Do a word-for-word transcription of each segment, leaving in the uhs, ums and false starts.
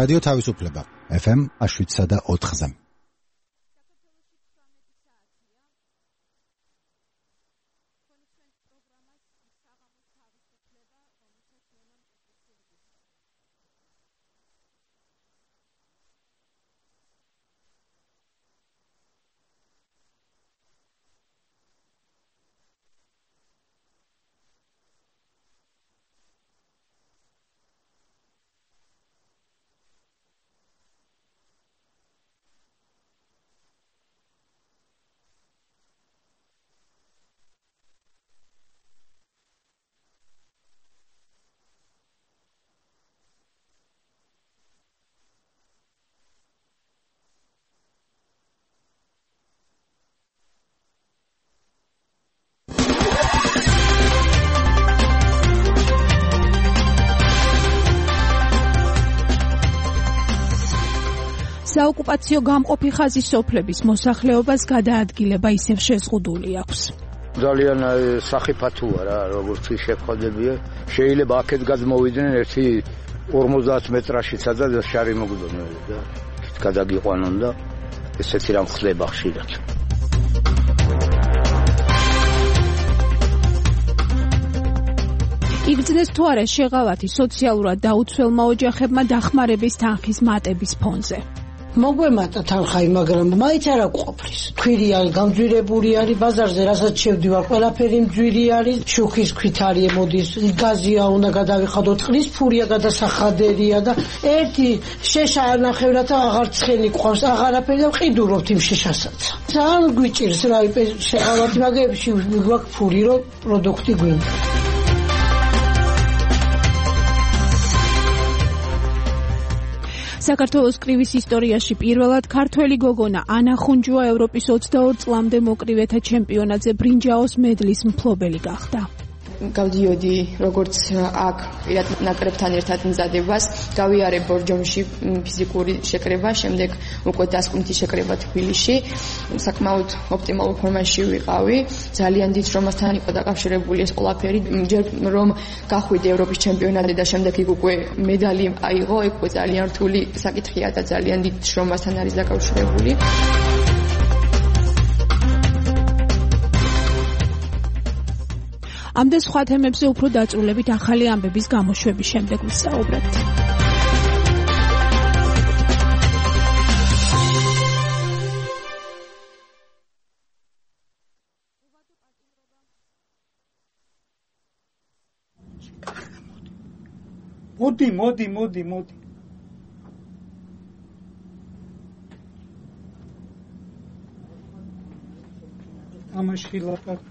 რადიო თავისუფლება ეფ ემ შვიდსა და ოთხზე. საოკუპაციო გამყოფი ხაზის სოფლების მოსახლეობას გადაადგილება ისევ შეზღუდული აქვს. ძალიან სახიფათოა რა, როგორც შეხვდებია. შეიძლება აქეთ გადმოვიდნენ ერთი ორმოცდაათ მეტრაშიცა და შარი მოგდოდნენ და გადაგიყვანონ და ესეთი რამ ხდება ხშირად. იგრძნეს თუ არა შეღავათი სოციალურად დაუცველმა ოჯახებმა დახმარების თანხის მატების ფონზე. მოგვემატა თანხაი, მაგრამ მაინც არ აკვაფრის. ქვირი არის გამძვირებული არის ბაზარზე, რასაც შევდივარ, ყველაფერი მძვირი არის, შუქის ქვით არის მოდის, გაზია უნდა გადავიხადოთ, წყლის ფურია გადასახადერია და ერთი შეშა ანახევრა და აღარ ცხენი ყავს, აღარაფერი და ვყიდულობთ იმ შეშასაც. ძალიან გვიჭირს რა შეღავათი მაგებში გვაქვს ფური, რომ პროდუქტი გვინდა. საქართველოს კრივის ისტორიაში პირველად ქართველი გოგონა ანა ხუნჯუა ევროპის ოცდაორ წლამდე მოკრივეთა ჩემპიონატზე ბრინჯაოს მედლის მფლობელი გახდა. გავდიოდი როგორც აქ პირად ნაკრებთან ერთად მზადებას, გავიარე ბორჯომში ფიზიკური შეკრება, შემდეგ უკვე დასკვნითი შეკრება თბილისში. საკმაოდ ოპტიმალურ ფორმაში ვიყავი. ძალიან დიდ შრომასთან იყო დაკავშირებული ეს ყველაფერი. ჯერ რომ გახვიდე ევროპის ჩემპიონატზე და შემდეგ იქ უკვე მედალი აიღო, იქ უკვე ძალიან რთული საკითხია და ძალიან დიდ შრომასთან არის დაკავშირებული. ამ და სხვა თემებზე უფრო დაწვრილებით ახალი ამბების გამოშვების შემდეგ ვისაუბრებთ. მოდი, მოდი, მოდი, მოდი. ამაში ლაპარაკ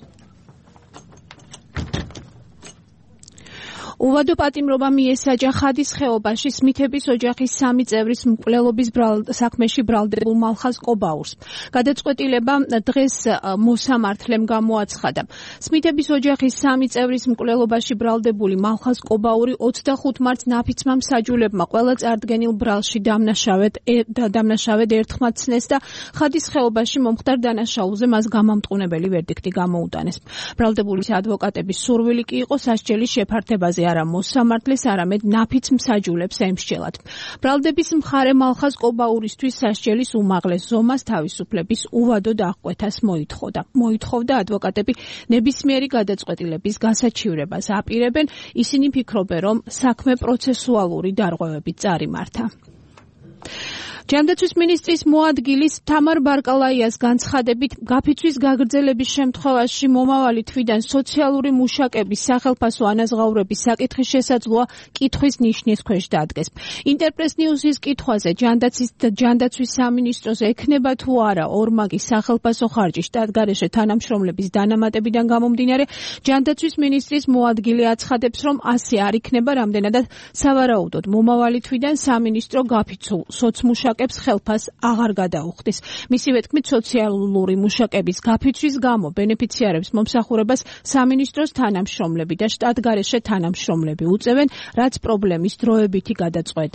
უვადო პატიმრობა მიესაჯა ხადის ხეობაში სმითების ოჯახის სამი წევრის მკვლელობის საქმეში ბრალდებულ მალხაზ ყობაურს. გადაწყვეტილება დღეს მოსამართლემ გამოაცხადა. სმითების ოჯახის სამი წევრის მკვლელობაში ბრალდებული მალხაზ ყობაური ოცდახუთ მარტს ნაფიცმა მსაჯულებმა ყველა წარდგენილ ბრალში დამნაშავედ დამნაშავედ ერთხმად ცნეს და ხადის ხეობაში მომხდარ დანაშაულზე მას გამამტყუნებელი ვერდიქტი გამოუტანეს. ბრალდებულის ადვოკატების სურვილი კი იყო სასჯელის შეფართებაზე არა მოსამართლეს, არამედ ნაფიც მსაჯულებს ემსჯელათ. ბრალდების მხარე მალხაზ ყობაურისთვის სასჯელის უმაღლეს ზომას თავისუფლების უვადო დაღკვეთას მოითხოვდა. მოითხოვდა ადვოკატები ნებისმიერი გადაწყვეტილების გასაჩივრებას აპირებენ, ისინი ფიქრობენ, რომ საქმე პროცესუალური დარღვევებით წარიმართა. ჯანდაცვის მინისტრის მოადგილის თამარ ბარკალაიას განცხადებით გაფიცვის გაგრძელების შემთხვევაში მომავალი თვიდან სოციალური მუშაკების სახელფასო ანაზღაურების საკითხის შესაძლოა კითხვის ნიშნის ქვეშ დადგეს. ინტერპრეს ნიუსის კითხვაზე ჯანდაცვის ჯანდაცვის სამინისტროს ექნება თუ არა ორმაგი სახელფასო ხარჯი შტატგარეშე თანამშრომლების დანამატებიდან გამომდინარე, ჯანდაცვის მინისტრის მოადგილე აცხადებს, რომ ასე არ იქნება, რამდენადაც სავარაუდოდ მომავალი თვიდან სამინისტრო გაფიცულ სოცმუშაკ ხელფას აღარ გადაუხდის. მისივე თქმით, სოციალური მუშაკების გაფიცვის გამო ბენეფიციარებს მომსახურებას სამინისტროს თანამშრომლები და შტატგარეშე თანამშრომლები უწევენ, რაც პრობლემის დროებითი გადაწყვეტაა.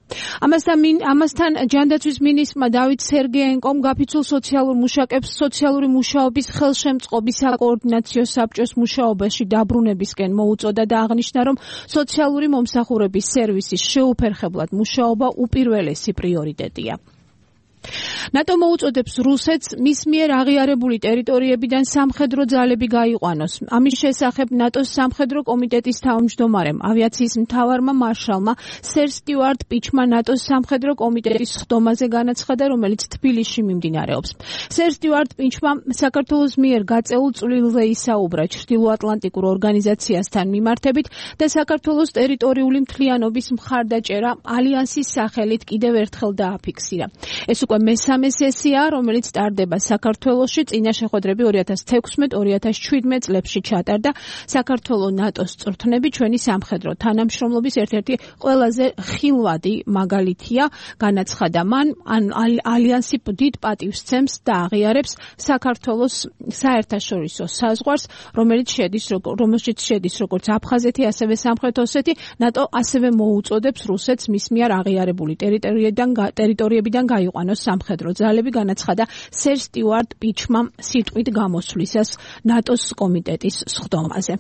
ამასთან ამასთან ჯანდაცვის მინისტრმა დავით სერგეენკომ გაფიცულ სოციალურ მუშაკებს სოციალური მუშაობის ხელშემწყობი საკოორდინაციო საბჭოს მუშაობაში დაბრუნებისკენ მოუწოდა და აღნიშნა, რომ სოციალური მომსახურების სერვისის შეუფერხებლად მუშაობა უპირველესი პრიორიტეტია. ნატო მოუწოდებს რუსეთს მის მიერ აღიარებული ტერიტორიებიდან სამხედრო ძალები გაიყვანოს. ამის შესახებ ნატოს სამხედრო კომიტეტის თავმჯდომარემ, ავიაციის მთავარმა მარშალმა სერ სტიუარტ პიჩმა ნატოს სამხედრო კომიტეტის ხდომაზე განაცხადა, რომელიც თბილისში მიმდინარეობს. სერ სტიუარტ პიჩმა საქართველოს მიერ გაწეულ წვლილზე ისაუბრა ჩრდილოატლანტიკურ ორგანიზაციასთან მიმართებით და საქართველოს ტერიტორიული მთლიანობის მხარდაჭერა ალიანსის სახელით კიდევ ერთხელ დააფიქსირა. ეს უკვე მესამე სესია, რომელიც ტარდება საქართველოში, წინა შეხვედრები ორი ათას თექვსმეტ ორი ათას შვიდმეტ წლებში ჩატარდა. საქართველოს ნატოს წვრთნები ჩვენი სამხედრო თანამშრომლობის ერთ-ერთი ყველაზე ხილვადი მაგალითია, განაცხადა მან, ან ალიანსი დიდ პატივს სცემს და აღიარებს საქართველოს საერთაშორისო საზღვარს, რომელიც შედის რომელშიც შედის როგორც აფხაზეთი, ასევე სამხრეთ ოსეთი. ნატო ასევე მოუწოდებს რუსეთს მის მიერ აღიარებული ტერიტორიებიდან ტერიტორიებიდან გაიყვანოს სამხედრო ძალები, განაცხადა სერ სტიუარტ პიჩმა სიტყვით გამოსვლისას ნატოს კომიტეტის სხდომაზე.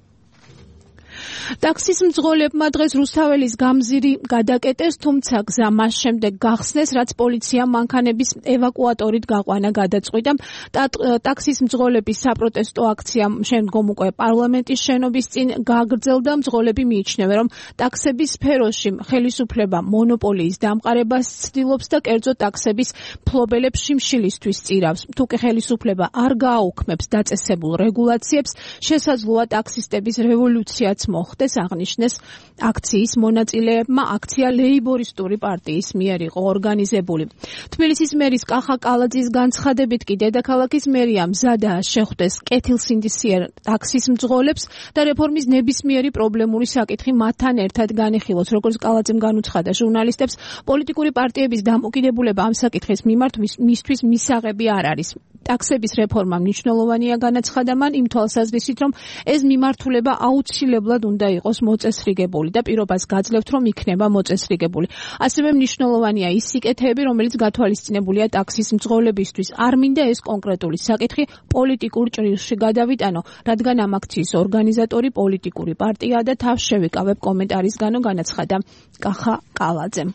ტაქსის მძღოლებმა დღეს რუსთაველის გამზირი გადაკეტეს, თუმცა გზა მას შემდეგ გახსნეს, რაც პოლიციამ მანქანების ევაკუატორით გაყვანა გადაწყვიტა. ტაქსის მძღოლების საპროტესტო აქცია შემდგომ უკვე პარლამენტის შენობის წინ გაგრძელდა. მძღოლები მიიჩნევენ, რომ ტაქსების სფეროში ხელისუფლება მონოპოლიის დამყარებას ცდილობს და კერძო ტაქსების მფლობელებს შიმშილისთვის წირავს. თუკი ხელისუფლება არ გააუქმებს დაწესებულ რეგულაციებს, შესაძლოა ტაქსისტების რევოლუციაც მოხდეს, აღნიშნეს აქციის მონაწილეებმა. აქცია ლეიბორისტული პარტიის მიერ იყო ორგანიზებული. თბილისის მერის კახა კალაძის განცხადებით კი დედაქალაქის მერია მზადაა შეხვდეს კეთილსინდისიერ ტაქსის მძღოლებს და რეფორმის ნებისმიერი პრობლემური საკითხი მათთან ერთად განიხილოს. როგორც კალაძემ განუცხადა ჟურნალისტებს, პოლიტიკური პარტიების დამოკიდებულება ამ საკითხის მიმართ მისთვის მისაღები არ არის. ტაქსების რეფორმა მნიშვნელოვანია, განაცხადა მან, იმ თვალსაზრისით, რომ ეს მიმართულება აუცილებლად უნდა იყოს მოწესრიგებული და პირობას გაძლევთ, რომ იქნება მოწესრიგებული. ასევე მნიშვნელოვანია ის სიკეთეები, რომელიც გათვალისწინებულია ტაქსის მძღოლებისთვის. არ მინდა ეს კონკრეტული საკითხი პოლიტიკურ ჭრილში გადავიტანო, რადგან ამ აქციის ორგანიზატორი პოლიტიკური პარტიაა და თავს შევიკავებ კომენტარისგანო, განაცხადა კახა კალაძემ.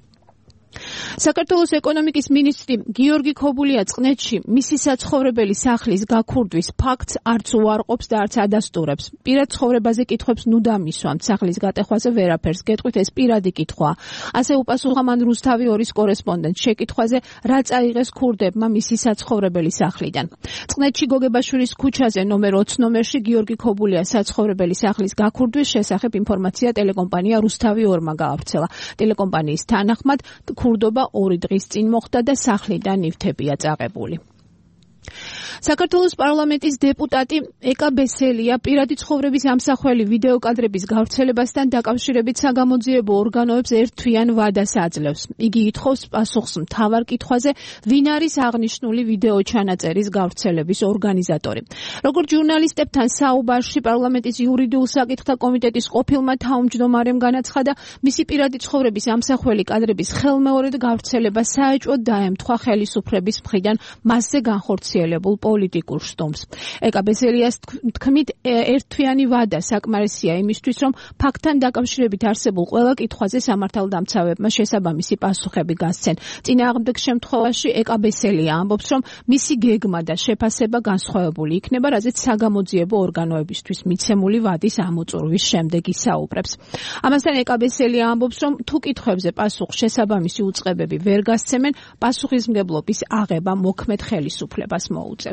საქართველოს ეკონომიკის მინისტრი გიორგი ქობულია წყნეთში მისი საცხოვრებელი სახლის გაქურდვის ფაქტს არც უარყოფს და არც ადასტურებს. პირად ცხოვრებაზე კითხვებს ნუ დამისვამთ, სახლის გატეხვაზე ვერაფერს გეტყვით, ეს პირადი კითხვაა. ასე უპასუხა მან რუსთავი ორის კორესპონდენტს შეკითხვაზე, რა წაიღეს ქურდებმა მისი საცხოვრებელი სახლიდან. წყნეთში გოგებაშვილის ქუჩაზე ნომერ ოცი ნომერში გიორგი ქობულია საცხოვრებელი სახლის გაქურდვის შესახებ ინფორმაცია ტელეკომპანია რუსთავი ორმა გაავრცელა. ტელეკომპანიის თანახმად ქურდობა ორი დღის წინ მოხდა და სახლიდან ნივთებია წააღებული. საქართველოს პარლამენტის დეპუტატი ეკა ბესელია პირადი ცხოვრების ამსახველი ვიდეოკადრების გავრცელებასთან დაკავშირებით საგამოძიებო ორგანოებს ერთთვიან ვადას აძლევს. იგი ითხოვს პასუხს მთავარ კითხვაზე, ვინ არის აღნიშნული ვიდეო ჩანაწერის გავრცელების ორგანიზატორი. როგორც ჟურნალისტებთან საუბარში პარლამენტის იურიდიულ საკითხთა კომიტეტის ყოფილმა თავმჯდომარემ განაცხადა, მისი პირადი ცხოვრების ამსახველი კადრების ხელმეორედ გავრცელება საეჭვოდ დაემთხვა ხელისუფლების მხრიდან მასზე განხორციელებულ პოლიტიკურ შტომს. ეკა ბესელიას თქმით, ერთთვიანი ვადა საკმარისია იმისთვის, რომ ფაქტთან დაკავშირებით არსებულ ყველა კითხვაზე სამართალდამცავებმა შესაბამისი პასუხები გასცენ. წინააღმდეგ შემთხვევაში ეკა ბესელია ამბობს, რომ მისი გეგმა და შეფასება განსხვავებული იქნება, რაზეც საგამოძიებო ორგანოებისთვის მიცემული ვადის ამოწურვის შემდეგ ისაუბრებს. ამასთან ეკა ბესელია ამბობს, რომ თუ კითხვებზე პასუხს შესაბამისი უწყებები ვერ გასცემენ, პასუხისმგებლობის აღება მოქმედ ხელისუფლებას მოუწევს.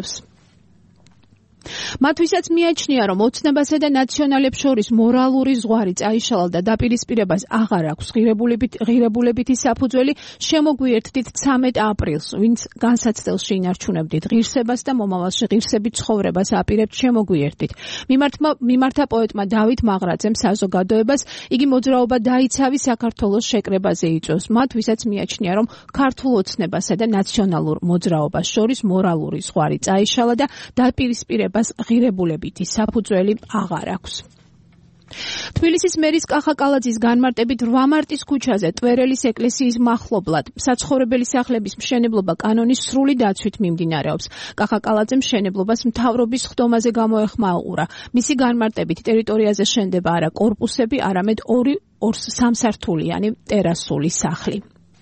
მათვისაც მიაჩნია, რომ ოცნებასა და ნაციონალებს შორის მორალური ზღვარი წაიშალა და დაპირისპირებას აღარ აქვს ღირებულებითი საფუძველი, შემოგვიერთდით ცამეტ აპრილს, ვინც განსაცდელში ინარჩუნებდით ღირსებას და მომავალში ღირსებით ცხოვრებას აპირებთ, შემოგვიერთდით. მიმართა პოეტმა დავით მაღრაძემ საზოგადოებას, იგი მოძრაობა დაიცავი საქართველოს შეკრებაზე იწვევს. მათვისაც მიაჩნია, რომ ქართულ ოცნებასა და ნაციონალურ მოძრაობას შორის მორალური ზღვარი წაიშალა და დაპირისპირება ღირებულებითი საფუძველი აღარ აქვს. თბილისის მერის კახა კალაძის განმარტებით რვა მარტის ქუჩაზე ტვერელის ეკლესიის მახლობლად საცხოვრებელი სახლების მშენებლობა კანონის სრული დაცვით მიმდინარეობს. კახა კალაძემ მშენებლობას მთავრობის ხდომაზე გამოეხმაურა. მისი განმარტებით ტერიტორიაზე შენდება არა კორპუსები, არამედ ორი სამსართულიანი ტერასული სახლი.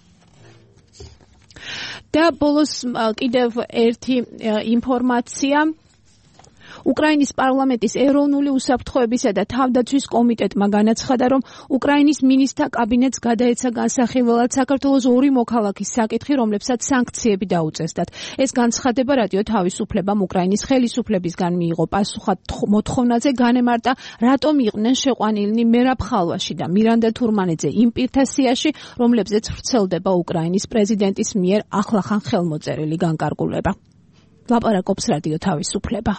და ბოლოს კიდევ ერთი ინფორმაცია. უკრაინის პარლამენტის ეროვნული უსაფრთხოებისა და თავდაცვის კომიტეტმა განაცხადა, რომ უკრაინის მინისტრთა კაბინეტს გადაეცა განსახილველად საქართველოს ორი მოქალაქის საკითხი, რომლებსაც სანქციები დაუწესდათ. ეს განცხადება რადიო თავისუფლებამ უკრაინის ხელისუფლებისგან მიიღო პასუხად მოთხოვნაზე, განემარტა, რატომ იყვნენ შეყვანილნი მერაბ ხალვაში და მირანდა თურმანიძე იმ პირთა სიაში, რომლებზეც ვრცელდება უკრაინის პრეზიდენტის მიერ ახლახან ხელმოწერილი განკარგულება. ლაპარაკობს რადიო თავისუფლება.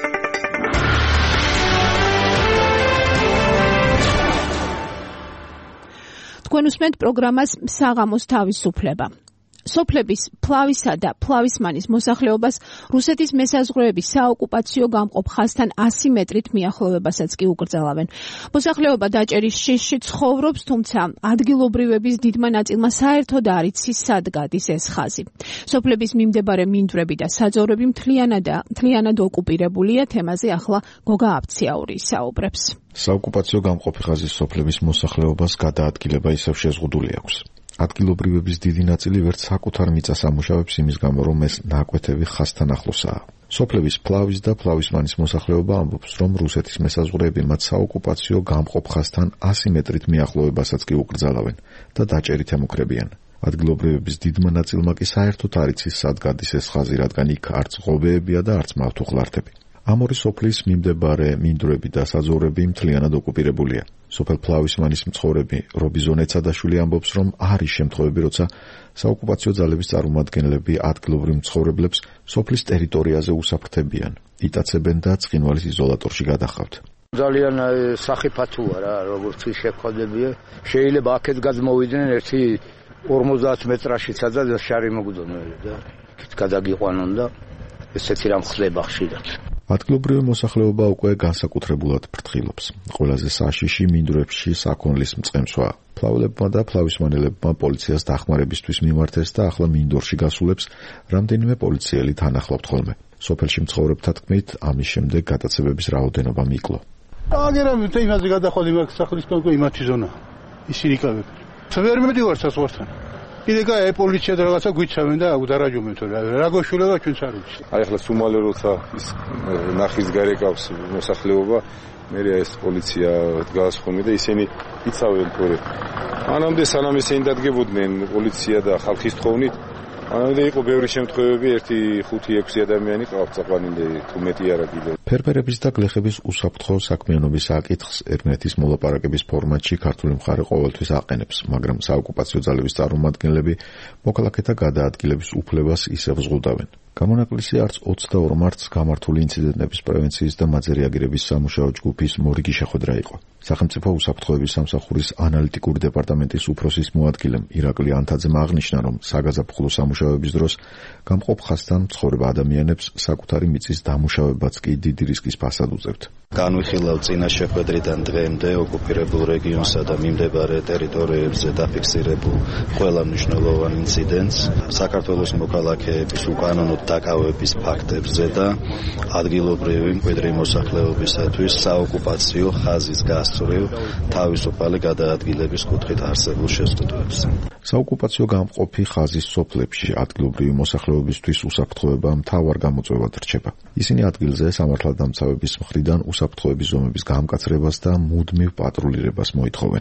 თქვენ უსმენთ პროგრამას საღამოს თავისუფლება. სოფლების ფლავისა და ფლავისმანის მოსახლეობას რუსეთის მესაზღვრეების საოკუპაციო გამყოფ ხაზთან ასი მეტრით მიახლოვებასაც კი უკრძალავენ. მოსახლეობა დაჭერის შიშში ცხოვრობს, თუმცა ადგილობრივების დიდმა ნაწილმა საერთოდ არ იცის სად გადის ეს ხაზი. სოფლების მიმდებარე მინდვრები და საძოვრები მთლიანად ოკუპირებულია. თემაზე ახლა გოგა აბციაური ისაუბრებს. საოკუპაციო გამყოფი ხაზის სოფლების მოსახლეობას გადაადგილება ისევ შეზღუდული აქვს. ადგილობრივების დიდი ნაწილი ვერც საკუთარ მიწას ამუშავებს იმის გამო, რომ ეს ნაკვეთები ხაზთან ახლოსაა. სოფლების ფლავის და ფლავისმანის მოსახლეობა ამბობს, რომ რუსეთის მესაზღვრეები მათ საოკუპაციო გამყოფ ხაზთან ასი მეტრით მიახლოვებასაც კი უკრძალავენ და დაჭერით ემუქრებიან. ადგილობრივების დიდმა ნაწილმა კი საერთოდ არ იცის სად გადის ეს ხაზი, რადგან იქ არც ღობეებია და არც მავთუხლართები. ამ ორი სოფლის მიმდებარე მინდვრები და საძოვრები მთლიანად ოკუპირებულია. სოფელ ფლავისმანის მცხოვრები რობიზონ ეცადაშვილი ამბობს, რომ არის შემთხვევები, როცა საოკუპაციო ძალების წარმომადგენლები ადგილობრივ მცხოვრებლებს სოფლის ტერიტორიაზე უსაფრთხებიან, იტაცებენ და ცხინვალის იზოლატორში გადახავთ. ძალიან სახიფათოა რა, როგორც შეხვდებიან. შეიძლება აქეთ გადმოვიდნენ ერთი ორმოცდაათ მეტრაშიცა და შარი მოგდონელი და გადაგიყვანონ და ესეთი რამ ხდება ხშირად. ადგილობრივი მოსახლეობა უკვე განსაკუთრებულად ფრთხილობს. ყველაზე საშიში მინდვრებში საქონლის მწყემსვაა. ფლავილებმა და ფლავისმანელებმა პოლიციას დახმარებისთვის მიმართეს და ახლა მინდორში გასულებს რამდენიმე პოლიციელი თან ახლავთ ხოლმე. სოფელში მცხოვრებთა თქმით, ამის შემდეგ გადაცებების რაოდენობა მიკლო. აგერამ თეიმაზე გადახვალ იმ სახლის კონკრეტ იმათი ზონა. ისინი კავებ. ვერ მედივარ საზღვართან. კიდე კაი პოლიცია და რაღაცა გვიცავენ და დარაჯობენ თორე რა გოშულება ჩვენც არ ვიცი. აი ახლა სუმალე როცა ის ნახის გარეკავს მოსახლეობა, მე ეს პოლიცია დგას ხოლმე და ისინი იცავენ თორე. მანამდე სანამ ისინი დადგებოდნენ პოლიცია და ხალხის თხოვნით, მანამდე იყო ბევრი შემთხვევები, ერთი ხუთი ექვსი ადამიანი ყავთ წაყვანილი თუ მეტი არა კიდე. ფერმერების და გლეხების უსაფრთხო საქმიანობის საკითხს ერნეთის მოლაპარაკების ფორმატში ქართული მხარე ყოველთვის აყენებს, მაგრამ საოკუპაციო ძალების წარმომადგენლები მოქალაქეთა გადაადგილების უფლებას ისევ ზღუდავენ. გამონაკლისი არც ოცდაორ მარტს გამართული ინციდენტების პრევენციის და მათზე რეაგირების სამუშაო ჯგუფის მორიგი შეხვედრა იყო. სახელმწიფო უსაფრთხოების სამსახურის ანალიტიკური დეპარტამენტის უფროსის მოადგილემ ირაკლი ანთაძემ აღნიშნა, რომ საგაზაფხულო სამუშაოების დროს გამყოფ ხაზთან მცხოვრებ ადამიანებს საკუთარი მიწის დამუშავებაც კი დიდი რისკის ფასად უწევთ. განვიხილავ წინა შეხვედრიდან დღემდე ოკუპირებულ რეგიონსა და მიმდებარე ტერიტორიებზე დაფიქსირებულ ყველა მნიშვნელოვან ინციდენტს, საქართველოს მოქალაქეების უკანონო დაკავების ფაქტებზე და ადგილობრივი მკვიდრი მოსახლეობისათვის საოკუპაციო ხაზის გასწვრივ თავისუფალი გადაადგილების კუთხით არსებულ შეზღუდვებს. საოკუპაციო გამყოფი ხაზის სოფლებში ადგილობრივი მოსახლეობისთვის უსაფრთხოება მთავარ გამოწვევად რჩება. ისინი ადგილზე სამართალდამცავების მხრიდან უსაფრთხოების ზომების გამკაცრებას და მუდმივ პატრულირებას მოითხოვენ.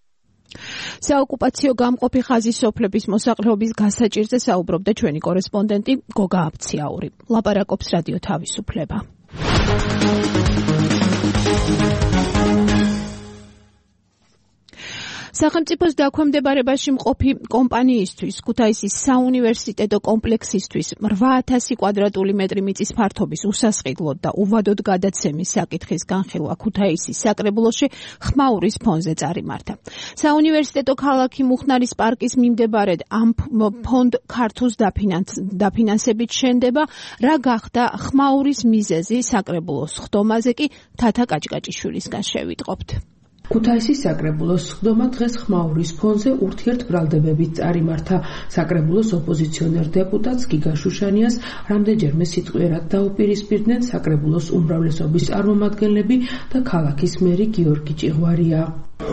საოკუპაციო გამყოფი ხაზის სოფლების მოსახლეობის გასაჭირზე საუბრობდა ჩვენი კორესპონდენტი გოგა აბციაური. ლაპარაკობს რადიო თავისუფლება. სახელმწიფოს დაქვემდებარებაში მყოფი კომპანიისთვის ქუთაისის საუნივერსიტეტო კომპლექსისთვის რვა ათასი კვადრატული მეტრი მიწის ფართობის უსასყიდლოდ და უვადოდ გადაცემის საკითხის განხილვა ქუთაისის საკრებულოში ხმაურის ფონზე წარიმართა. საუნივერსიტეტო ქალაქი მუხნარის პარკის მიმდებარედ ამ ფონდ ქართულს დაფინანსებით შენდება, რა გახდა ხმაურის მიზეზი საკრებულოს ხდომაზე კი თათა კაჭკაჭიშვილისგან შევიტყობთ. ქუთაისის საკრებულოს ხდომა დღეს ხმაურის ფონზე ურთიერთბრალდებებით წარიმართა. საკრებულოს ოპოზიციონერ დეპუტატს გიგა შუშანიას რამდენჯერმე სიტყვიერად დაუპირისპირდნენ საკრებულოს უმრავლესობის წარმომადგენლები და ქალაქის მერი გიორგი ჭიღვარია.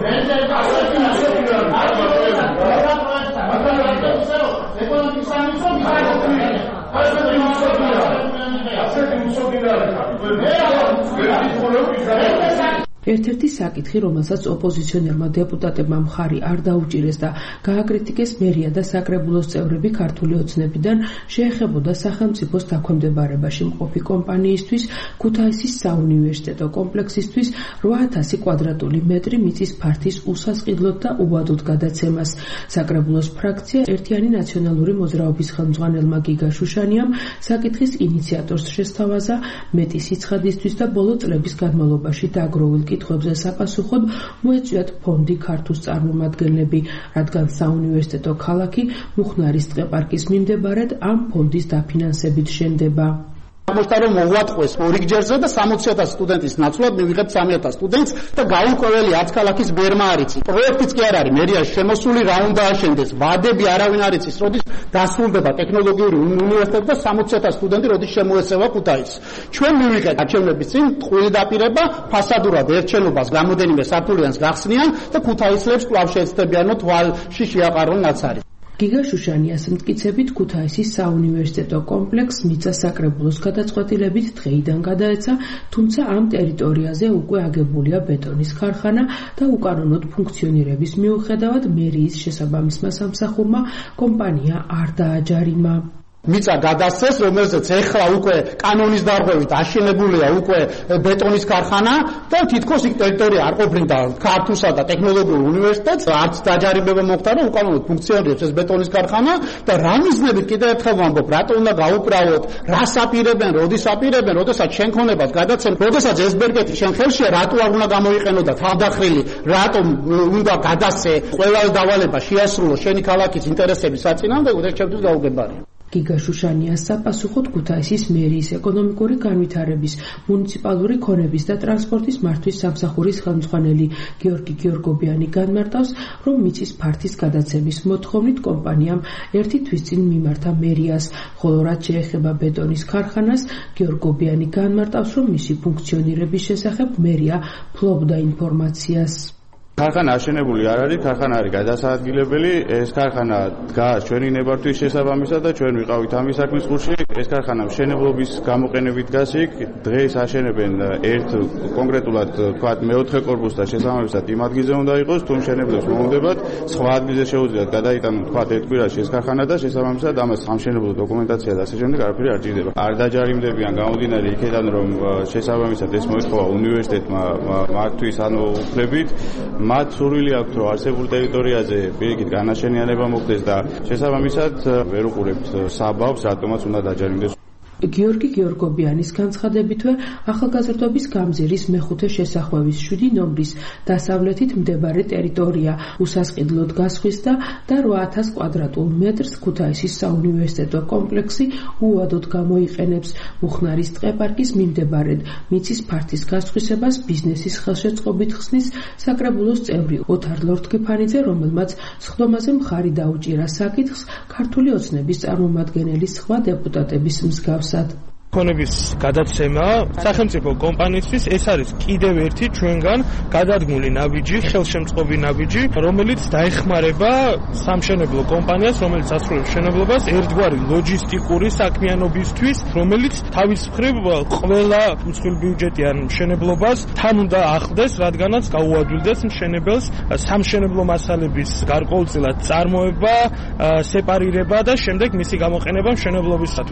ერთ-ერთი საკითხი, რომელსაც ოპოზიციონერმა დეპუტატებმა მხარი არ დაუჭირეს და გააკრიტიკეს მერია და საკრებულოს წევრები ქართული ოცნებიდან, შეეხებოდა სახელმწიფოს დაქვემდებარებაში მყოფი კომპანიისთვის ქუთაისის საუნივერსიტეტო კომპლექსისთვის რვა ათასი კვადრატული მეტრი მიწის ფართის უსასყიდლოდ და უვადოდ გადაცემას. საკრებულოს ფრაქცია ერთიანი ნაციონალური მოძრაობის ხელმძღვანელმა გიგა შუშანიამ საკითხის ინიციატორს შესთავაზა მეტი სიცხადისთვის და ბოლო წლების განმავლობაში დაგროვილ კითხვებზე საპასუხოდ მოეწვიათ ფონდი ქართულს წარმომადგენლები, რადგან საუნივერსიტეტო ქალაქი მუხნარის ტყეპარკის მიმდებარედ ამ ფონდის დაფინანსებით შენდება. Მოხდა რომ მოვატყვეს ორიგჯერზე და სამოცი ათასი სტუდენტის ნაცვლად მივიღებთ სამი ათასი სტუდენტს და გაურკვეველი არც ქალაქის ბერმა არ იცი. პროექტიც კი არ არის, მერიაში შემოსული რა უნდა აშენდეს, ვადები არავინ არ იცის, როდის დასრულდება ტექნოლოგიური უნივერსიტეტი და სამოცი ათასი სტუდენტი როდის შემოეცევა ქუთაისს. ჩვენ მივიღეთ არჩევნების წინ ტყუილი დაპირება, ფასადურად ერთ შენობას გამოდენიმე სართულიანს გახსნიან და ქუთაისლებს კვლავ შეეცდებიანო თვალში შეაყარონ ნაცარი. გიგა შუშანიას მტკიცებით ქუთაისის საუნივერსიტეტო კომპლექსს მიწა საკრებულოს გადაწყვეტილებით დღეიდან გადაეცა, თუმცა ამ ტერიტორიაზე უკვე აგებულია ბეტონის ქარხანა და უკანონოდ ფუნქციონირების მიუხედავად მერიის შესაბამისმა სამსახურმა კომპანია არ დააჯარიმა. მიწა გადასცეს, რომელზეც ეხლა უკვე კანონის დარღვევით აშენებულია უკვე ბეტონის ქარხანა და თითქოს იქ ტერიტორია არ ყოფნიდა ქართულსა და ტექნოლოგიურ უნივერსიტეტს, არც დაჯარიმება მოხდა, რომ უკანონოდ ფუნქციონირებს ეს ბეტონის ქარხანა და რა მიზნებით კიდევ ერთხელ ვამბობ, რატო უნდა გაუკრავოთ, რას აპირებენ, როდის აპირებენ, როდესაც შენ ქონებას გადაცემ, როდესაც ეს ბერგეთი შენ ხელშია, რატო არ უნდა გამოიყენო და თავდახრილი, რატომ უნდა გადასცე, ყველა დავალება შეასრულო შენი ქალაქის ინტერესების საწინააღმდეგოდ, ეს ჩემთვის გაუგებარია. გიგა შუშანიას საპასუხოდ ქუთაისის მერიის ეკონომიკური განვითარების, მუნიციპალური ქონების და ტრანსპორტის მართვის სამსახურის ხელმძღვანელი გიორგი გიორგობიანი განმარტავს, რომ მიწის ფართის გადაცემის მოთხოვნით კომპანიამ ერთი თვის წინ მიმართა მერიას, ხოლო რაც შეეხება ბეტონის ქარხანას, გიორგობიანი განმარტავს, რომ მისი ფუნქციონირების შესახებ მერია ფლობდა ინფორმაციას. ქარხანა აშენებული არ არის, ქარხანა არის გადასაადგილებელი, ეს ქარხანა დგას ჩვენი ნებართვის შესაბამისად და ჩვენ ვიყავით ამის საქმის გულში. ეს ქარხანა მშენებლობის გამოყენებით დგას იქ, დღეს აშენებენ ერთ კონკრეტულად თქვათ მეოთხე კორპუსს და შესაბამისად იმ ადგილზე უნდა იყოს, თუ მშენებლებს მოუნდებათ, სხვა ადგილზე შეუძლიათ გადაიტანონ თქვათ ერთ კვირაში ეს ქარხანა და შესაბამისად ამას სამშენებლო დოკუმენტაცია და ასე შემდეგ არაფერი არ ჭირდება. არ დაჯარიმდებიან გამომდინარე იქიდან, რომ შესაბამისად ეს მოითხოვა უნივერსიტეტმა მართვის ანუ უფლებით. მათ სურვილი აქვს, რომ არსებულ ტერიტორიაზე პირიქით განაშენიანება მოხდეს და შესაბამისად ვერ უყურებთ საბაბს, რატომაც უნდა დაჯარიმდეს. გიორგი გიორგობიანის განცხადებითვე ახალგაზრდობის გამზირის მეხუთე შესახვევის შვიდი ნომრის დასავლეთით მდებარე ტერიტორია უსასყიდლოდ გასხვისდა და რვა ათასი კვადრატულ მეტრს ქუთაისის საუნივერსიტეტო კომპლექსი უვადოდ გამოიყენებს. მუხნარის ტყეპარკის მიმდებარედ მიწის ფართის გასხვისებას ბიზნესის ხელშეწყობით ხსნის საკრებულოს წევრი ოთარ ლორთქიფანიძე, რომელმაც სხდომაზე მხარი დაუჭირა საკითხს ქართული ოცნების წარმომადგენელი სხვა დეპუტატების მსგავს. ქონების გადაცემა სახელმწიფო კომპანიისთვის ეს არის კიდევ ერთი ჩვენგან გადადგმული ნაბიჯი, ხელშემწყობი ნაბიჯი, რომელიც დაეხმარება სამშენებლო კომპანიას, რომელიც ასრულებს მშენებლობას ერთგვარი ლოჯისტიკური საქმიანობისთვის, რომელიც თავის მხრივ ყველა უცხოელბიუჯეტიან მშენებლობას თან უნდა ახლდეს, რადგანაც გაუადვილდეს მშენებელს სამშენებლო მასალების გარკვეულწილად წარმოება, სეპარირება და შემდეგ მისი გამოყენება მშენებლობისათვის.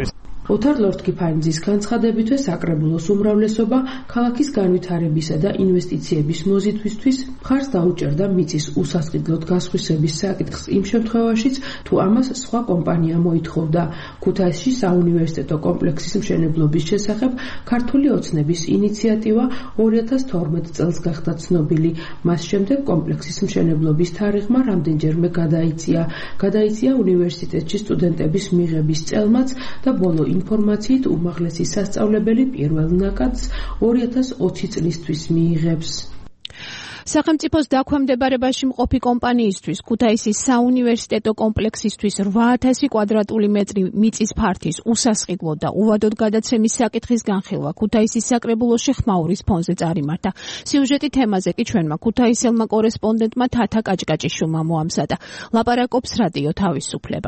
ოთარ ლორთქიფანიძის განცხადებითვე საკრებულოს უმრავლესობა ქალაქის განვითარებისა და ინვესტიციების მოზიდვისთვის მხარს დაუჭერდა მიწის უსასყიდლოდ გასხვისების საკითხს იმ შემთხვევაშიც, თუ ამას სხვა კომპანია მოითხოვდა. ქუთაისში საუნივერსიტეტო კომპლექსის მშენებლობის შესახებ ქართული ოცნების ინიციატივა ორი ათას თორმეტ წელს გახდა ცნობილი. მას შემდეგ კომპლექსის მშენებლობის თარიღმა რამდენჯერმე გადაიცია. გადაიცია უნივერსიტეტში სტუდენტების მიღების წელმაც და ბოლო ინფორმაციით უმაღლესი სასწავლებელი პირველ ნაკადს ორი ათას ოცი წლისთვის მიიღებს. სახელმწიფოს დაქვემდებარებაში მყოფი კომპანიისთვის ქუთაისის საუნივერსიტეტო კომპლექსისთვის რვა ათასი კვადრატული მეტრი მიწის ფართის უსასყიდლო და უვადოდ გადაცემის საკითხის განხილვა ქუთაისის საკრებულოში ხმაურის ფონზე წარიმართა. სიუჟეტი თემაზე კი ჩვენმა ქუთაისელმა კორესპონდენტმა თათა კაჭკაჭიშვილმა მოამზადა. ლაპარაკობს რადიო თავისუფლება.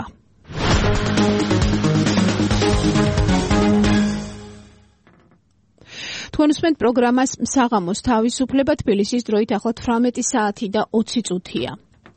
თქვენ უსმენთ პროგრამას საღამოს თავისუფლება. თბილისის დროით ახლა თვრამეტი საათი და ოცი წუთია.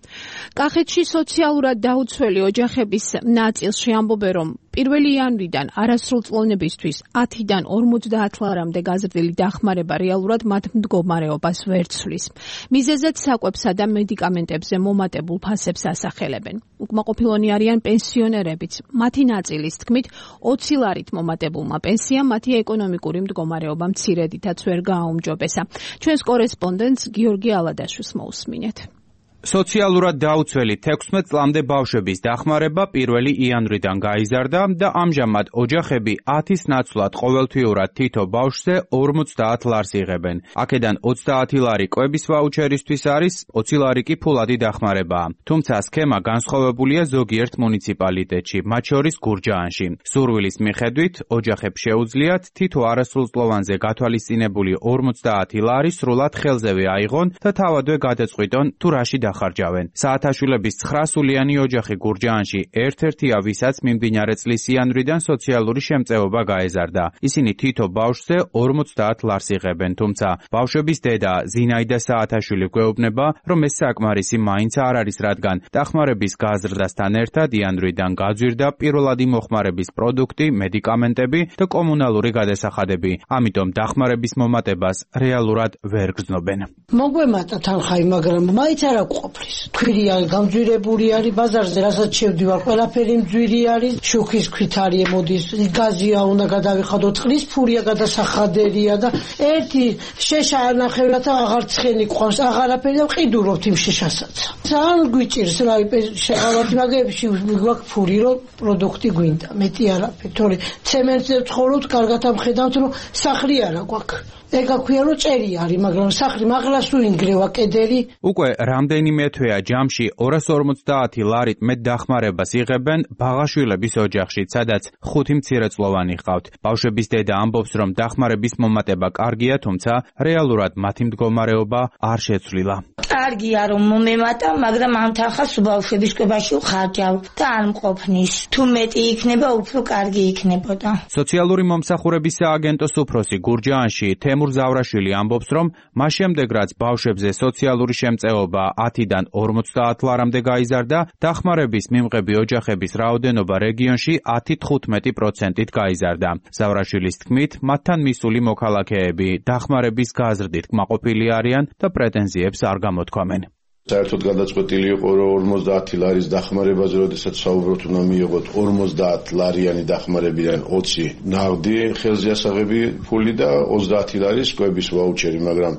კახეთში სოციალურად დაუცველი ოჯახების ნაწილში ამბობენ, რომ პირველი იანვრიდან არასრულწლოვნებისთვის ათიდან ორმოცდაათ ლარამდე გაზრდილი დახმარება რეალურად მათ მდგომარეობას ვერ ცვლის. მიზეზად საკვებსა და მედიკამენტებზე მომატებულ ფასებს ასახელებენ. უკმაყოფილონი არიან პენსიონერებიც. მათი ნაწილის თქმით, ოცი ლარით მომატებულმა პენსიამ მათი ეკონომიკური მდგომარეობა მცირედითაც ვერ გააუმჯობესა. ჩვენს კორესპონდენტს გიორგი ალადაშვილს მოусმინეთ. სოციალურად დაუცველი თექვსმეტ წლამდე ბავშვების დახმარება პირველი იანვრიდან გაიზარდა და ამჟამად ოჯახები ათის ნაცვლად ყოველთვიურად თითო ბავშვზე ორმოცდაათ ლარს იღებენ. აქედან ოცდაათი ლარი კვების ვაუჩერისთვის არის, ოცი ლარი კი ფულადი დახმარებაა. თუმცა სქემა განსხვავებულია ზოგიერთ მუნიციპალიტეტში, მათ შორის გურჯაანში. სურვილის მიხედვით ოჯახებს შეუძლიათ თითო არასრულწლოვანზე გათვალისწინებული ორმოცდაათი ლარი სრულად ხელზევე აიღონ და თავადვე გადაწყვიტონ თუ რაში დახარჯავენ. საათაშვილების ცხრა სულიანი ოჯახი გურჯაანში ერთ-ერთია, ვისაც მიმდინარე წლის იანვრიდან სოციალური შემწეობა გაეზარდა. ისინი თითო ბავშვზე ორმოცდაათ ლარს იღებენ, თუმცა ბავშვების დედა ზინაიდა საათაშვილი გვეუბნება, რომ ეს საკმარისი მაინც არ არის, რადგან დახმარების გაზრდასთან ერთად იანვრიდან გაძვირდა პირველადი მოხმარების პროდუქტი, მედიკამენტები და კომუნალური გადასახადები. ამიტომ დახმარების მომატებას რეალურად ვერ გრძნობენ. მოგვემატა თანხაი, მაგრამ მაინც არ ყოფრის. თქვენი გამძვირებული არის ბაზარზე, რასაც შევდივარ, ყველაფერი მძვირი არის, შუქის ქვით არის მოდის, გაზია უნდა გადავიხადო, წყლის ფურია გადასახადერია და ერთი შეშა ანახევრად აღარ ცხენი ყავს, აღარაფერი და ყიდულობთ იმ შეშასაც. ძალიან გვიჭირს რა შეყავართ მაგებში გვაქვს ფური, რომ პროდუქტი გვინდა, მეტი არაფერი, თორე ცემენტზე ვცხოვრობთ, კარგად ამხედავთ, რომ სახლი არა გვაქვს. ეგა ქვია რომ წერი არის, მაგრამ სახლი მაღლას თუ ინგრევა კედელი. უკვე რამდენიმე თვეა ჯამში ორას ორმოცდაათი ლარით მეტ დახმარებას იღებენ ბაღაშვილების ოჯახში, სადაც ხუთი მცირეწლოვანი ჰყავთ. ბავშვების დედა ამბობს, რომ დახმარების მომატება კარგია, თუმცა რეალურად მათი მდგომარეობა არ შეცვლილა. კარგია რომ მომემატა, მაგრამ ამ თანხას ბავშვების კვებაში ვხარჯავ და არ მყოფნის. თუ მეტი იქნება, უფრო კარგი იქნებოდა. სოციალური მომსახურების სააგენტოს უფროსი გურჯაანში თემურ ზავრაშვილი ამბობს, რომ მას შემდეგ რაც ბავშვებზე სოციალური შემწეობა ათიდან ორმოცდაათ ლარამდე გაიზარდა, დახმარების მიმღები ოჯახების რაოდენობა რეგიონში ათი თხუთმეტი პროცენტით გაიზარდა. ზავრაშვილის თქმით, მათთან მისული მოქალაქეები დახმარების გაზრდით კმაყოფილი არიან და პრეტენზიებს არ გამოთქვამენ. საერთოდ გადაწყვეტილი იყო, რომ ორმოცდაათი ლარის დახმარებაზე, როდესაც საუბრობთ, უნდა მიიღოთ ორმოცდაათ ლარიანი დახმარებიდან ოცი ნაღდი ხელზე ასაღები ფული და ოცდაათი ლარის კვების ვაუჩერი, მაგრამ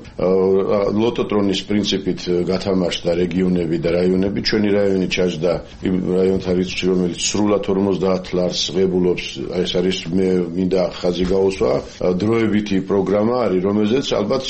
ლოტოტრონის პრინციპით გათამაშდა რეგიონები და რაიონები. ჩვენი რაიონი ჩაჯდა იმ რაიონთა რიცხვში, რომელიც სრულად ორმოცდაათ ლარს ღებულობს. ეს არის მე მინდა ხაზი გაუსვა, დროებითი პროგრამა არის, რომელზეც ალბათ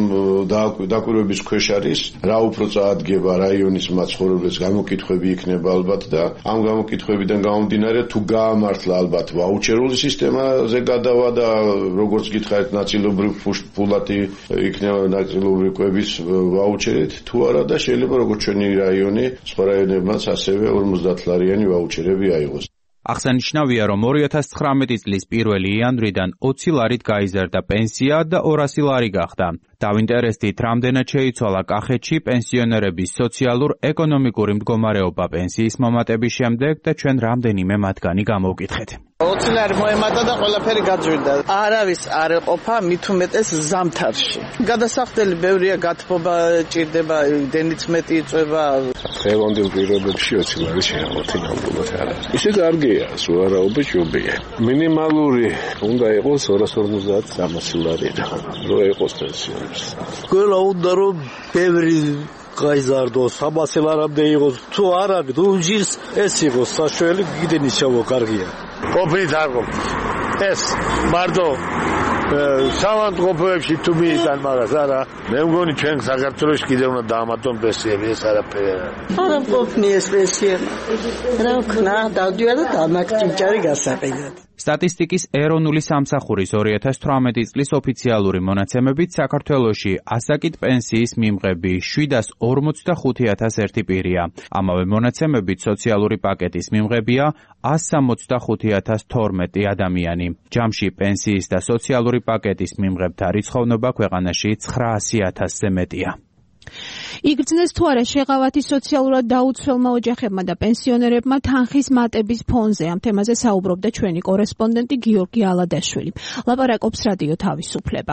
დაკვირვების ქვეშ არის, რა უფრო წაადგება რაიონის მაცხოვრებელს გამოკითხვები იქნება ალბათ და ამ გამოკითხვებიდან გამომდინარე თუ გაამართლა ალბათ ვაუჩერული სისტემაზე გადავა და როგორც გითხარით ნაწილობრივ ფულადი იქნება ნაწილობრივ კვების ვაუჩერით თუ არა და შეიძლება როგორც ჩვენი რაიონი სხვა რაიონებმაც ასევე ორმოცდაათ ლარიანი ვაუჩერები აიღოს. აღსანიშნავია, რომ ორი ათას ცხრამეტი წლის პირველი იანვრიდან ოცი ლარით გაიზარდა პენსია და ორასი ლარი გახდა. დავინტერესდით, რამდენად შეიცვალა კახეთში პენსიონერების სოციალურ-ეკონომიკური მდგომარეობა პენსიის მომატების შემდეგ და ჩვენ რამდენიმე მათგანი გამოვკითხეთ. ოცი ლარი მოემატა და ყველაფერი გაძვირდა. არავის არ ეყოფა მით უმეტეს ზამთარში. გადასახდელი ბევრია, გათბობა ჭირდება, დენიც მეტი იწვება. დღევანდელ პირობებში ოცი ლარი შეაღვთი ნამდვილად არ არის. ისე კარგია, სუარაობა ჯობია. მინიმალური უნდა იყოს ორას ორმოცდაათ სამასი ლარი და რო იყოს პენსიონერს. ყველა უნდა რომ ბევრი გაიზარდოს, სამასი ლარამდე იყოს. თუ არ არის, თუ ჟირს ეს იყოს საშველი, კიდენი ჩავო კარგია. ყოფილით არ ყოფილით. ეს მარტო სამავთყოფოებში თუ მიიტან მაგას არა, მე მგონი ჩვენ საქართველოში კიდევ უნდა დაამატონ პენსიები, ეს არაფერი არა. არა ყოფნი ეს პენსიები. რა ვქნა, დავდივარ და დამაკჭიჭარი გასაყიდად. სტატისტიკის ეროვნული სამსახურის ორი ათას თვრამეტი წლის ოფიციალური მონაცემებით საქართველოში ასაკით პენსიის მიმღები შვიდას ორმოცდახუთი ათას ერთი პირია. ამავე მონაცემებით სოციალური პაკეტის მიმღებია ას სამოცდახუთი ათას თორმეტი ადამიანი. ჯამში პენსიის და სოციალური პაკეტის მიმღებთა რიცხოვნობა ქვეყანაში ცხრაასი ათასზე მეტია. იგრძნეს თუ არა შეღავათი სოციალურად დაუცველმა ოჯახებმა და პენსიონერებმა თანხის მატების ფონზე. ამ თემაზე საუბრობდა ჩვენი კორესპონდენტი გიორგი ალადაშვილი. ლაპარაკობს რადიო თავისუფლება.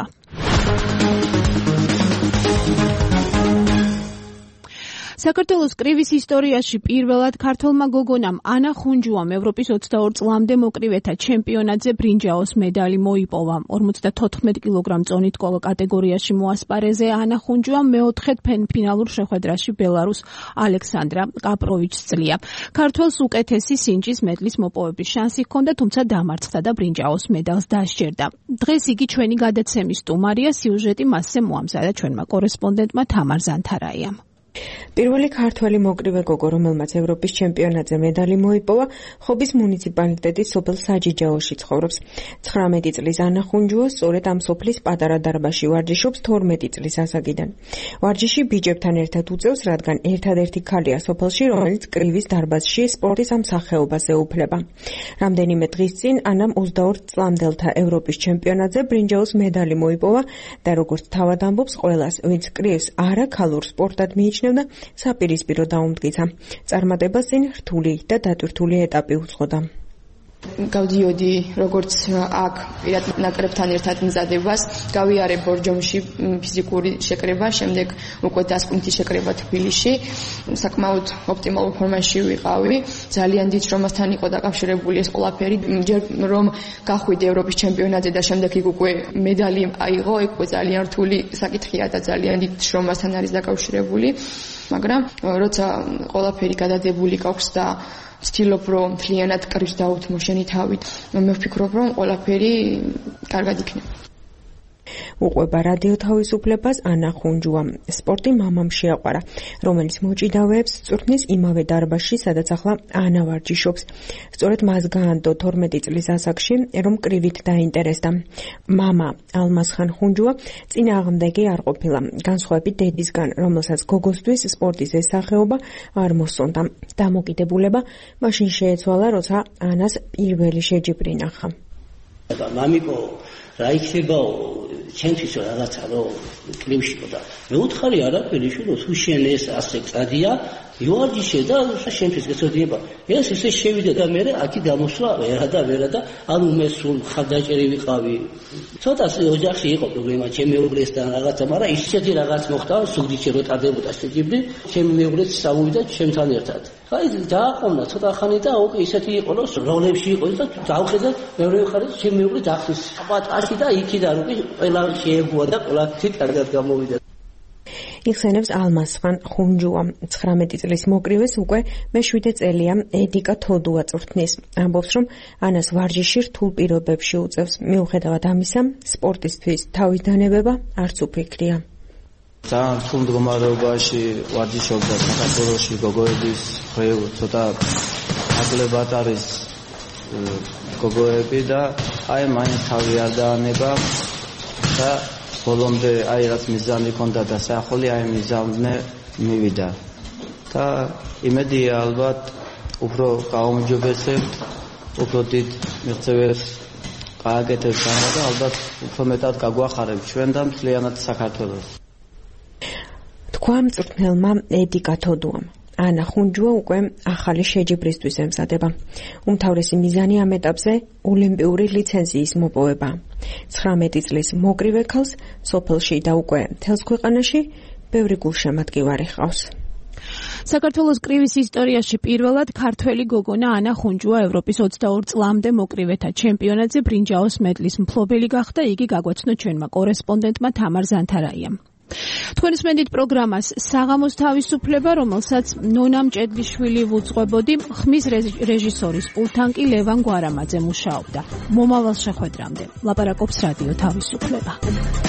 საქართველოს კრივის ისტორიაში პირველად ქართველმა გოგონამ ანა ხუნჯუამ ევროპის ოცდაორ წლამდე მოკრივეთა ჩემპიონატზე ბრინჯაოს медаლი მოიპოვა. ორმოცდათოთხმეტ კილოგრამ წონით კოლო კატეგორიაში მოასპარეზე ანა ხუნჯუამ მეოთხედ ფინალურ შეხვედრაში ბელარუს ალექსანდრა კაპროვიჩს ძლია. ქართველს უკეთესი სინჯის მედლის მოპოვების შანსი ჰქონდა, თუმცა დამარცხდა და ბრინჯაოს медаლს დასჯერდა. დღეს იგი ჩვენი გადაცემის სტუმარია, სიუჟეტი მასზე მოამზადა ჩვენმა კორესპონდენტმა თამარ ზანთარაიამ. პირველი ქართველი მოკრივე გოგო, რომელმაც ევროპის ჩემპიონატზე медаლი მოიპოვა, ხობის მუნიციპალიტეტის სოფელ საჯიჯაოში ცხოვრობს. ცხრამეტი წლის ანა ხუნჯუა სწორედ ამ სოფლის პატარა დარბაზში ვარჯიშობს თორმეტი წლის ასაკიდან. ვარჯიში ბიჭებთან ერთად უწევს, რადგან ერთადერთი ქალია სოფელში, რომელიც კრივის დარბაზში სპორტის ამ სახეობაზე უფლება. რამდენიმე დღის წინ ანამ ოცდაორ წლამდელთა ევროპის ჩემპიონატზე ბრინჯაოს медаლი მოიპოვა და როგორც თავად ამბობს, ყველას, ვინც კრივს არა ქალურ სპორტად მიიჩნევს და საპირისპირო დაუმტკიცა. წარმატებას წინ რთული და დატვირთული ეტაპი უძღოდა. გავდიოდი როგორც აქ პირად ნაკრებთან ერთად მზადებას, გავიარე ბორჯომში ფიზიკური შეკრება, შემდეგ უკვე დასკვნითი შეკრება თბილისში. საკმაოდ ოპტიმალურ ფორმაში ვიყავი. ძალიან დიდ შრომასთან იყო დაკავშირებული ეს ყველაფერი. ჯერ რომ გახვიდე ევროპის ჩემპიონატზე და შემდეგ იქ უკვე медаლი აიღო, იქ უკვე ძალიან რთული საკითხია და ძალიან დიდ შრომასთან არის დაკავშირებული. მაგრამ როცა ყველაფერი გადადებული გაქვს და ვცდილობ რომ მთლიანად კრივს დაუთმო შენი თავით, მე ვფიქრობ რომ ყველაფერი კარგად იქნება. უყვება რადიო თავისუფლებას ანა ხუნჯუა. სპორტი მამამ შეაყვარა, რომელიც მოჭიდავეებს წვრთნის იმავე დარბაზში, სადაც ახლა ანა ვარჯიშობს. სწორედ მას გაანდო თორმეტი წლის ასაკში, რომ კრივით დაინტერესდა. მამა ალმასხან ხუნჯუა წინააღმდეგი არ ყოფილა, განსხვავებით დედისგან, რომელსაც გოგოსთვის სპორტის ეს სახეობა არ მოსწონდა. დამოკიდებულება მაშინ შეეცვალა, როცა ანას პირველი შეჯიბრი ნახა. მამიკო რა იქნება ჩემთვის რაღაცა რომ კრივშიო და მე უთხარი არაფერი შვილო თუ შენ ეს ასე წადია ვარჯიშე და შენთვის გეცოდინება ეს ისე შევიდა და მე აქი დამოსვლა ვერა და ვერა და ანუ მე სულ ხარდაჭერი ვიყავი ცოტა ოჯახში იყო პრობლემა ჩემი მეუღლესთან რაღაცა მაგრამ ისეთი რაღაც მოხდა სულ რო ტარდებოდა შეჯიბრი ჩემი მეუღლეც სამოვიდა ჩემთან ერთად აი დააყოვნა ცოტა ხანი და უკვე ისეთი იყო რომ როლებში იყო და დავხედე მეორე ხარი ჩემი მეუღლე დახის პატაში და იქიდან უკვე ყველა შეებუა და ყველა თი კარგად გამოვიდა. იხსენებს ალმასხან ხუნჯუა. ცხრამეტი წლის მოკრივეს უკვე მეშვიდე წელია ედიკა თოდუა წვრთნის. ამბობს, რომ ანას ვარჯიში რთულ პირობებში უწევს. მიუხედავად ამისა, სპორტისთვის თავის დანებება არც უფიქრია. ძალიან რთულ მდგომარეობაში ვარჯიშობდა საქართველოში გოგოების მხრივ ცოტა აკლებად არის გოგოები და აი მაინც თავი არ დაანება და ბოლომდე აი რაც მიზანი ჰქონდა და საახლი აი მიზანზე მივიდა და იმედია ალბათ უფრო გაუმჯობესებთ უფრო დიდ მიღწევებს გააკეთებს გამა და ალბათ უფრო მეტად გაგვახარებს ჩვენ და მთლიანად საქართველოს. თქვა მწვრთნელმა ედი კათოდუამ. ანა ხუნჯუა უკვე ახალი შეჯიბრისთვის ემზადება. უმთავრესი მიზანი ამ ეტაპზე ოლიმპიური ლიცენზიის მოპოვება. ცხრამეტი წლის მოკრივე ქალს სოფელში და უკვე მთელს ქვეყანაში ბევრი გულშემატკივარი ჰყავს. საქართველოს კრივის ისტორიაში პირველად ქართველი გოგონა ანა ხუნჯუა ევროპის ოცდაორ წლამდე მოკრივეთა ჩემპიონატზე ბრინჯაოს მედლის მფლობელი გახდა. იგი გაგვაცნო ჩვენმა კორესპონდენტმა თამარ ზანთარაიამ. თქვენს მედით პროგრამას საღამოს თავისუფლება, რომელსაც ნონა მჭედლიშვილი ვუძღვებოდი, ხმის რეჟისორის პულტთან კი ლევან გვარამაძე მუშაობდა. მომავალ შეხვედრამდე ლაპარაკობს რადიო თავისუფლება.